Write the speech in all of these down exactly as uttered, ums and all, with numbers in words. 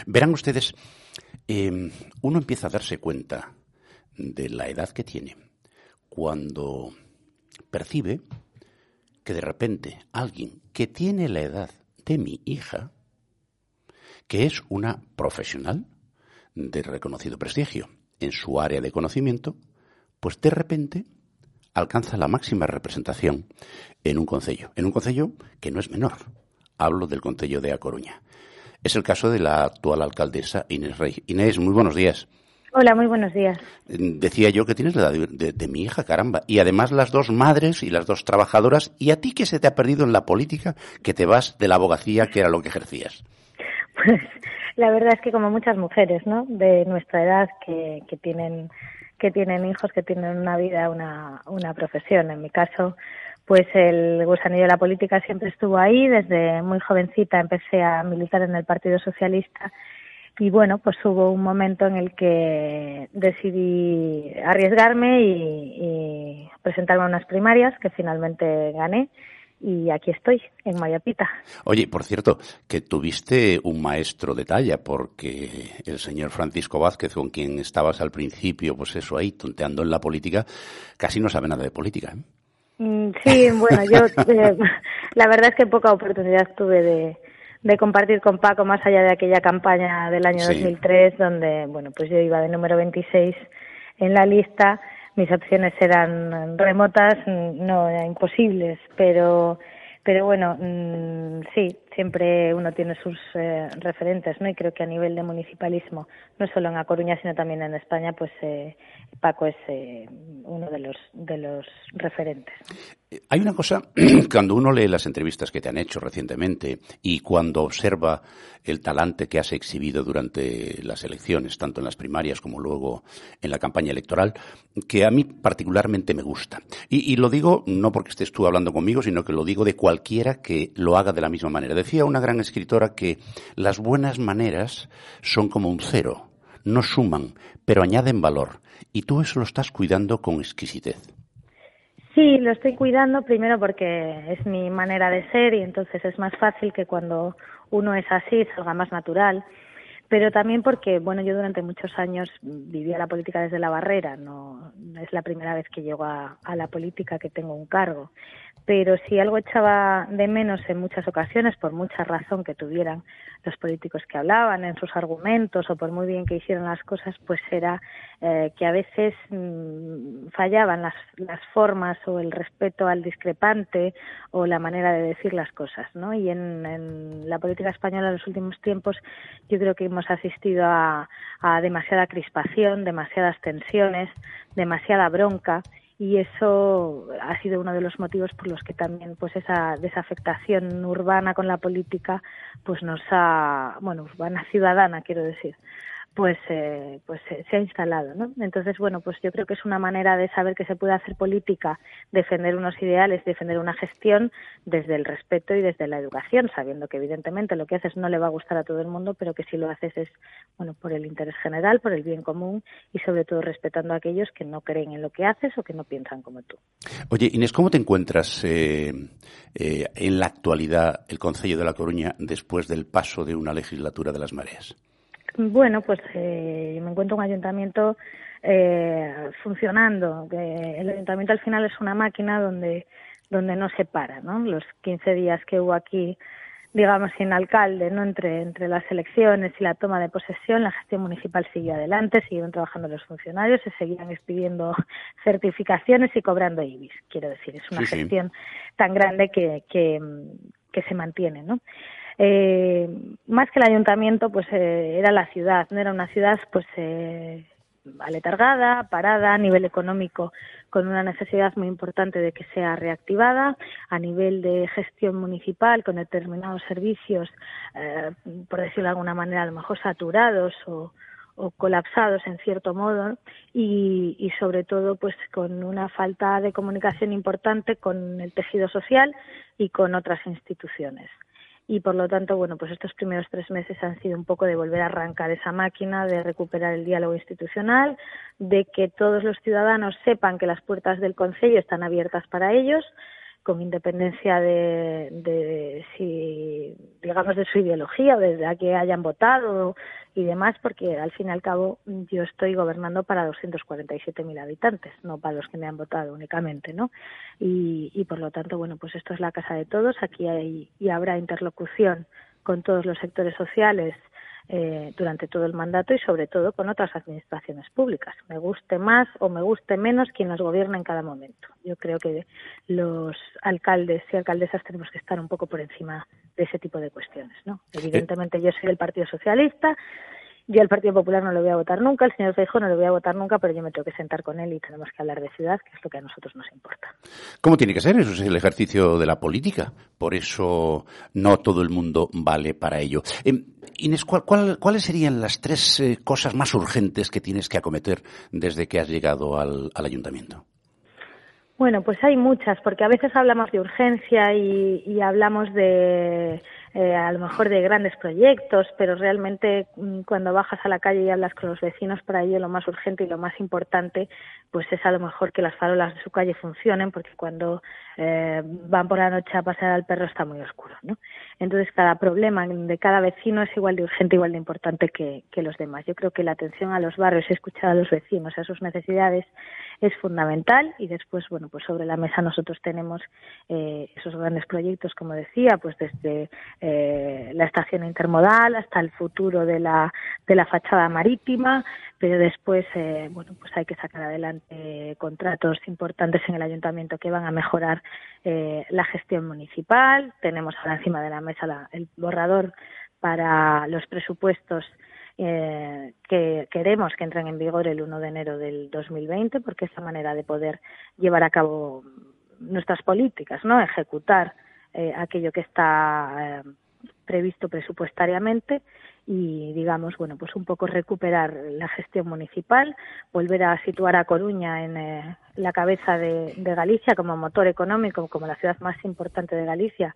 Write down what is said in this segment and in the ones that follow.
Verán ustedes, eh, uno empieza a darse cuenta de la edad que tiene cuando percibe que de repente alguien que tiene la edad de mi hija, que es una profesional de reconocido prestigio en su área de conocimiento, pues de repente alcanza la máxima representación en un concello, en un concello que no es menor. Hablo del concello de A Coruña. Es el caso de la actual alcaldesa Inés Rey. Inés, muy buenos días. Hola, muy buenos días. Decía yo que tienes la edad de, de, de mi hija, caramba. Y además las dos madres y las dos trabajadoras. ¿Y a ti qué se te ha perdido en la política que te vas de la abogacía, que era lo que ejercías? Pues la verdad es que como muchas mujeres, ¿no?, de nuestra edad que, que tienen que tienen hijos, que tienen una vida, una, una profesión. En mi caso, pues el gusanillo de la política siempre estuvo ahí. Desde muy jovencita empecé a militar en el Partido Socialista. Y bueno, pues hubo un momento en el que decidí arriesgarme y, y presentarme a unas primarias que finalmente gané y aquí estoy, en Mayapita. Oye, por cierto, que tuviste un maestro de talla porque el señor Francisco Vázquez, con quien estabas al principio, pues eso ahí, tonteando en la política, casi no sabe nada de política, ¿eh? Sí, bueno, yo eh, la verdad es que poca oportunidad tuve de... de compartir con Paco más allá de aquella campaña del año sí. dos mil tres, donde, bueno, pues yo iba de número veintiséis en la lista. Mis opciones eran remotas, no eran imposibles, pero pero bueno, mmm, sí, siempre uno tiene sus eh, referentes, ¿no? Y creo que a nivel de municipalismo, no solo en A Coruña, sino también en España, pues eh, Paco es eh, uno de los de los referentes. Hay una cosa, cuando uno lee las entrevistas que te han hecho recientemente y cuando observa el talante que has exhibido durante las elecciones, tanto en las primarias como luego en la campaña electoral, que a mí particularmente me gusta. Y, y lo digo no porque estés tú hablando conmigo, sino que lo digo de cualquiera que lo haga de la misma manera. Decía una gran escritora que las buenas maneras son como un cero, no suman, pero añaden valor. Y tú eso lo estás cuidando con exquisitez. Sí, lo estoy cuidando primero porque es mi manera de ser y entonces es más fácil que cuando uno es así salga más natural, pero también porque, bueno, yo durante muchos años vivía la política desde la barrera, no es la primera vez que llego a, a la política que tengo un cargo, pero si algo echaba de menos en muchas ocasiones, por mucha razón que tuvieran los políticos que hablaban en sus argumentos o por muy bien que hicieran las cosas, pues era eh, que a veces mmm, fallaban las, las formas o el respeto al discrepante o la manera de decir las cosas, ¿no? Y en, en la política española en los últimos tiempos yo creo que hemos asistido a, a demasiada crispación, demasiadas tensiones, demasiada bronca. Y eso ha sido uno de los motivos por los que también pues esa desafectación urbana con la política pues nos ha, bueno, urbana ciudadana quiero decir, pues eh, pues eh, se ha instalado, ¿no? Entonces, bueno, pues yo creo que es una manera de saber que se puede hacer política, defender unos ideales, defender una gestión desde el respeto y desde la educación, sabiendo que evidentemente lo que haces no le va a gustar a todo el mundo, pero que si lo haces es, bueno, por el interés general, por el bien común y sobre todo respetando a aquellos que no creen en lo que haces o que no piensan como tú. Oye, Inés, ¿cómo te encuentras eh, eh, en la actualidad el Concello de La Coruña después del paso de una legislatura de las mareas? Bueno, pues eh, me encuentro un ayuntamiento eh, funcionando. Que el ayuntamiento al final es una máquina donde donde no se para, ¿no? Los quince días que hubo aquí, digamos, sin alcalde, ¿no? Entre entre las elecciones y la toma de posesión, la gestión municipal siguió adelante, siguieron trabajando los funcionarios, se seguían expidiendo certificaciones y cobrando I B I S. Quiero decir, es una sí, gestión sí. tan grande que que que se mantiene, ¿no? Eh, más que el ayuntamiento, pues eh, era la ciudad, no era una ciudad pues eh, aletargada, parada, a nivel económico, con una necesidad muy importante de que sea reactivada, a nivel de gestión municipal, con determinados servicios, eh, por decirlo de alguna manera, a lo mejor saturados o, o colapsados en cierto modo, y, y sobre todo pues con una falta de comunicación importante con el tejido social y con otras instituciones. Y por lo tanto, bueno, pues estos primeros tres meses han sido un poco de volver a arrancar esa máquina, de recuperar el diálogo institucional, de que todos los ciudadanos sepan que las puertas del Concello están abiertas para ellos, con independencia de, de si, digamos, de su ideología o desde a que hayan votado y demás, porque al fin y al cabo yo estoy gobernando para doscientos cuarenta y siete mil habitantes, no para los que me han votado únicamente, ¿no? Y, y por lo tanto, bueno, pues esto es la casa de todos, aquí hay y habrá interlocución con todos los sectores sociales Eh, durante todo el mandato y sobre todo con otras administraciones públicas, me guste más o me guste menos quien nos gobierna en cada momento. Yo creo que los alcaldes y alcaldesas tenemos que estar un poco por encima de ese tipo de cuestiones, ¿no? Evidentemente yo soy del Partido Socialista, yo al Partido Popular no le voy a votar nunca, al señor Feijóo no le voy a votar nunca, pero yo me tengo que sentar con él y tenemos que hablar de ciudad, que es lo que a nosotros nos importa. ¿Cómo tiene que ser? Eso es el ejercicio de la política. Por eso no todo el mundo vale para ello. Eh, Inés, ¿cuál, cuál, ¿cuáles serían las tres eh, cosas más urgentes que tienes que acometer desde que has llegado al, al ayuntamiento? Bueno, pues hay muchas, porque a veces hablamos de urgencia y, y hablamos de... Eh, a lo mejor de grandes proyectos, pero realmente cuando bajas a la calle y hablas con los vecinos, para ello lo más urgente y lo más importante pues es a lo mejor que las farolas de su calle funcionen, porque cuando eh, van por la noche a pasear al perro está muy oscuro, ¿no? Entonces cada problema de cada vecino es igual de urgente, igual de importante que, que los demás. Yo creo que la atención a los barrios, escuchar a los vecinos, a sus necesidades es fundamental y después, bueno, pues sobre la mesa nosotros tenemos eh, esos grandes proyectos, como decía, pues desde eh, la estación intermodal hasta el futuro de la de la fachada marítima, pero después, eh, bueno, pues hay que sacar adelante contratos importantes en el ayuntamiento que van a mejorar eh, la gestión municipal. Tenemos ahora encima de la mesa la, el borrador para los presupuestos Eh, que queremos que entren en vigor el uno de enero del dos mil veinte, porque es la manera de poder llevar a cabo nuestras políticas, ¿no? Ejecutar eh, aquello que está eh, previsto presupuestariamente y, digamos, bueno, pues un poco recuperar la gestión municipal, volver a situar a Coruña en eh, la cabeza de, de Galicia como motor económico, como la ciudad más importante de Galicia,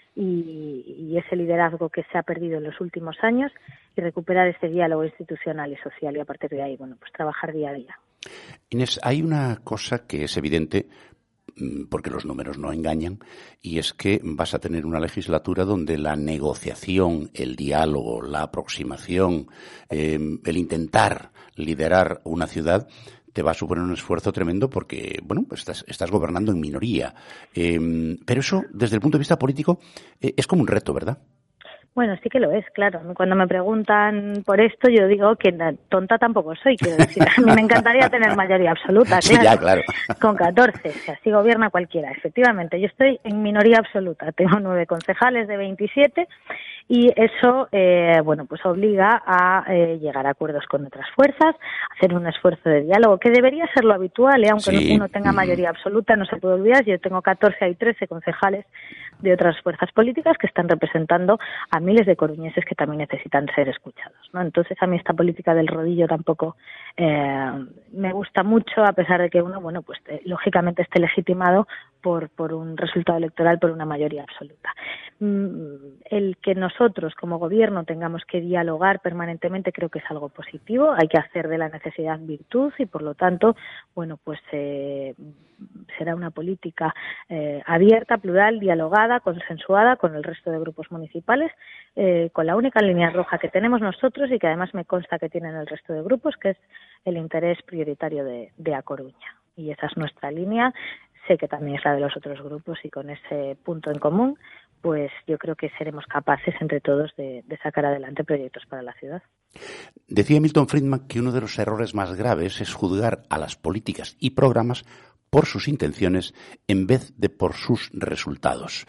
Y, y ese liderazgo que se ha perdido en los últimos años y recuperar ese diálogo institucional y social y a partir de ahí, bueno, pues trabajar día a día. Inés, hay una cosa que es evidente porque los números no engañan y es que vas a tener una legislatura donde la negociación, el diálogo, la aproximación, eh, el intentar liderar una ciudad te va a suponer un esfuerzo tremendo porque, bueno, pues estás, estás gobernando en minoría. Eh, pero eso, desde el punto de vista político, eh, es como un reto, ¿verdad? Bueno, sí que lo es, claro. Cuando me preguntan por esto, yo digo que tonta tampoco soy, quiero decir. A mí me encantaría tener mayoría absoluta, claro. Sí, ya, claro. Con catorce, o sea, así gobierna cualquiera. Efectivamente, yo estoy en minoría absoluta. Tengo nueve concejales de veintisiete y eso, eh, bueno, pues obliga a eh, llegar a acuerdos con otras fuerzas, hacer un esfuerzo de diálogo, que debería ser lo habitual, ¿eh? Aunque sí. Uno tenga mayoría absoluta, no se puede olvidar. Yo tengo catorce, hay trece concejales de otras fuerzas políticas que están representando a miles de coruñeses que también necesitan ser escuchados, ¿no? Entonces a mí esta política del rodillo tampoco eh, me gusta mucho, a pesar de que uno, bueno, pues eh, lógicamente esté legitimado por por un resultado electoral, por una mayoría absoluta. Mm, el que nosotros como gobierno tengamos que dialogar permanentemente creo que es algo positivo, hay que hacer de la necesidad virtud y por lo tanto, bueno, pues eh, será una política eh, abierta, plural, dialogada, consensuada con el resto de grupos municipales, eh, con la única línea roja que tenemos nosotros y que además me consta que tienen el resto de grupos, que es el interés prioritario de, de A Coruña. Y esa es nuestra línea, sé que también es la de los otros grupos y con ese punto en común, pues yo creo que seremos capaces entre todos de, de sacar adelante proyectos para la ciudad. Decía Milton Friedman que uno de los errores más graves es juzgar a las políticas y programas por sus intenciones en vez de por sus resultados.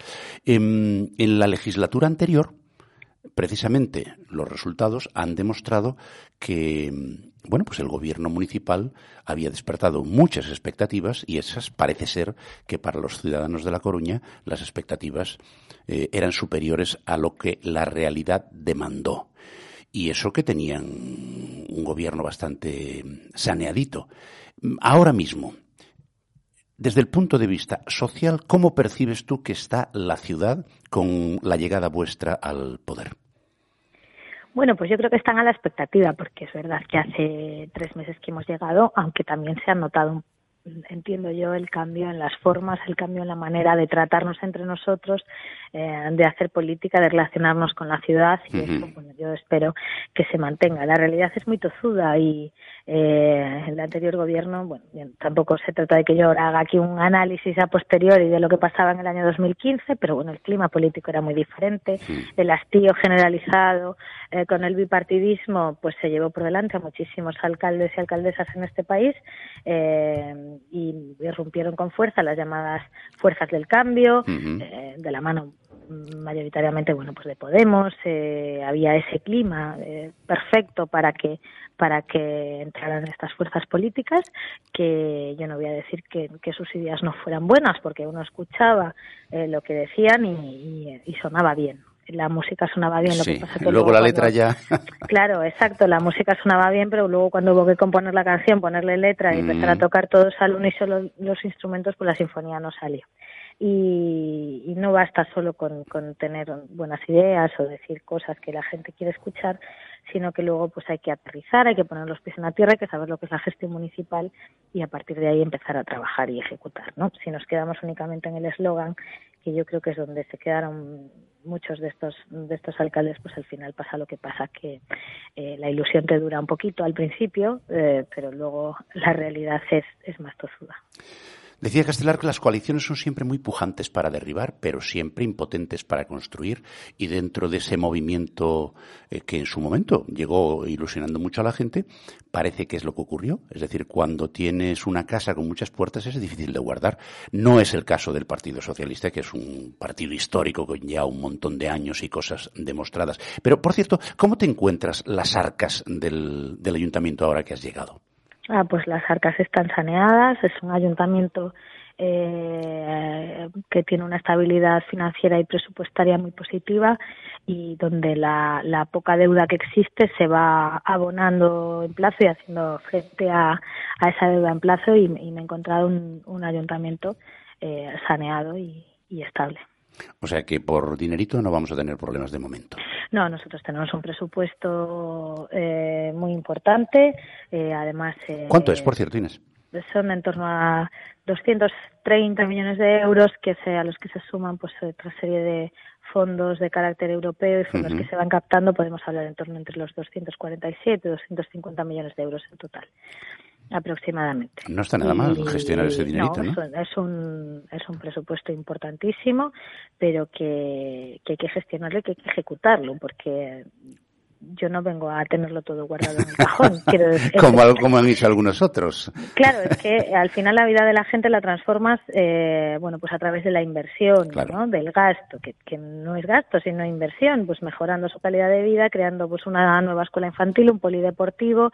En, en la legislatura anterior, precisamente, los resultados han demostrado que, bueno, pues el gobierno municipal había despertado muchas expectativas y esas parece ser que para los ciudadanos de La Coruña las expectativas eh, eran superiores a lo que la realidad demandó. Y eso que tenían un gobierno bastante saneadito. Ahora mismo, desde el punto de vista social, ¿cómo percibes tú que está la ciudad con la llegada vuestra al poder? Bueno, pues yo creo que están a la expectativa, porque es verdad que hace tres meses que hemos llegado, aunque también se han notado entiendo yo, el cambio en las formas, el cambio en la manera de tratarnos entre nosotros, eh, de hacer política, de relacionarnos con la ciudad, y uh-huh. eso, bueno, yo espero que se mantenga. La realidad es muy tozuda y eh, el anterior gobierno, bueno, tampoco se trata de que yo ahora haga aquí un análisis a posteriori de lo que pasaba en el año dos mil quince, pero bueno, el clima político era muy diferente, el hastío generalizado eh, con el bipartidismo, pues se llevó por delante a muchísimos alcaldes y alcaldesas en este país, eh, y irrumpieron con fuerza las llamadas fuerzas del cambio, uh-huh. eh, de la mano mayoritariamente, bueno, pues de Podemos. Eh, había ese clima eh, perfecto para que para que entraran estas fuerzas políticas, que yo no voy a decir que, que sus ideas no fueran buenas, porque uno escuchaba eh, lo que decían y, y, y sonaba bien. La música sonaba bien, lo sí, que pasa que luego, luego la cuando, letra ya... Claro, exacto, la música sonaba bien, pero luego cuando hubo que componer la canción, ponerle letra y mm. empezar a tocar todos al unísono los, los instrumentos, pues la sinfonía no salió. Y, y no basta solo con, con tener buenas ideas o decir cosas que la gente quiere escuchar, sino que luego pues hay que aterrizar, hay que poner los pies en la tierra, hay que saber lo que es la gestión municipal y a partir de ahí empezar a trabajar y ejecutar, ¿no? Si nos quedamos únicamente en el eslogan, que yo creo que es donde se quedaron muchos de estos de estos alcaldes, pues al final pasa lo que pasa, que eh, la ilusión te dura un poquito al principio, eh, pero luego la realidad es, es más tozuda. Decía Castelar que las coaliciones son siempre muy pujantes para derribar, pero siempre impotentes para construir, y dentro de ese movimiento eh, que en su momento llegó ilusionando mucho a la gente, parece que es lo que ocurrió. Es decir, cuando tienes una casa con muchas puertas es difícil de guardar. No es el caso del Partido Socialista, que es un partido histórico con ya un montón de años y cosas demostradas. Pero, por cierto, ¿cómo te encuentras las arcas del, del ayuntamiento ahora que has llegado? Ah, pues las arcas están saneadas, es un ayuntamiento eh, que tiene una estabilidad financiera y presupuestaria muy positiva y donde la, la poca deuda que existe se va abonando en plazo y haciendo frente a, a esa deuda en plazo, y, y me he encontrado un, un ayuntamiento eh, saneado y, y estable. O sea que por dinerito no vamos a tener problemas de momento. No, nosotros tenemos un presupuesto eh, muy importante, eh, además... Eh, ¿Cuánto es, por cierto, Inés? Son en torno a doscientos treinta millones de euros, que se, a los que se suman pues otra serie de fondos de carácter europeo y fondos uh-huh. que se van captando. Podemos hablar en torno entre los doscientos cuarenta y siete y doscientos cincuenta millones de euros en total, aproximadamente. No está nada mal gestionar ese dinerito, ¿no? ¿no? Es un, es un presupuesto importantísimo, pero que, que hay que gestionarlo y que hay que ejecutarlo, porque yo no vengo a tenerlo todo guardado en el cajón. Quiero decir, como, como han dicho algunos otros. Claro, es que al final la vida de la gente la transformas, eh, bueno, pues a través de la inversión, claro. ¿no? Del gasto, que, que no es gasto, sino inversión, pues mejorando su calidad de vida, creando pues una nueva escuela infantil, un polideportivo,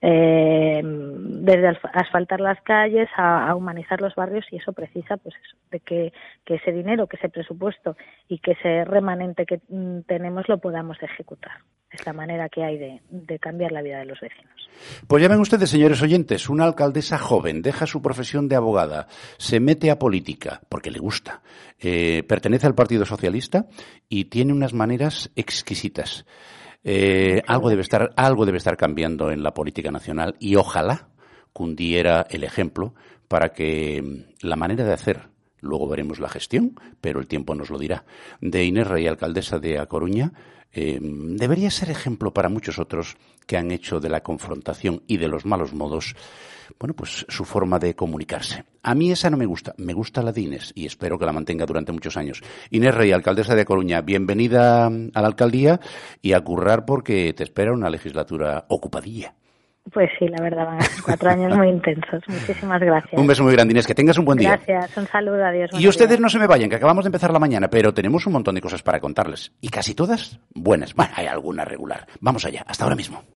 eh, desde asfaltar las calles a, a humanizar los barrios, y eso precisa, pues eso, de que, que ese dinero, que ese presupuesto y que ese remanente que mm, tenemos lo podamos ejecutar. Es la manera que hay de, de cambiar la vida de los vecinos. Pues ya ven ustedes, señores oyentes, una alcaldesa joven deja su profesión de abogada, se mete a política porque le gusta, eh, pertenece al Partido Socialista y tiene unas maneras exquisitas. Eh, algo debe estar, algo debe estar cambiando en la política nacional, y ojalá cundiera el ejemplo para que la manera de hacer, luego veremos la gestión, pero el tiempo nos lo dirá, de Inés Rey, alcaldesa de A Coruña, eh, debería ser ejemplo para muchos otros que han hecho de la confrontación y de los malos modos, bueno, pues su forma de comunicarse. A mí esa no me gusta, me gusta la de Inés, y espero que la mantenga durante muchos años. Inés Rey, alcaldesa de A Coruña, bienvenida a la alcaldía y a currar, porque te espera una legislatura ocupadilla. Pues sí, la verdad, van a ser cuatro años muy intensos. Muchísimas gracias. Un beso muy grande, Inés. Que tengas un buen día. Gracias, un saludo, adiós. Y ustedes días. No se me vayan, que acabamos de empezar la mañana, pero tenemos un montón de cosas para contarles. Y casi todas buenas. Bueno, hay alguna regular. Vamos allá, hasta ahora mismo.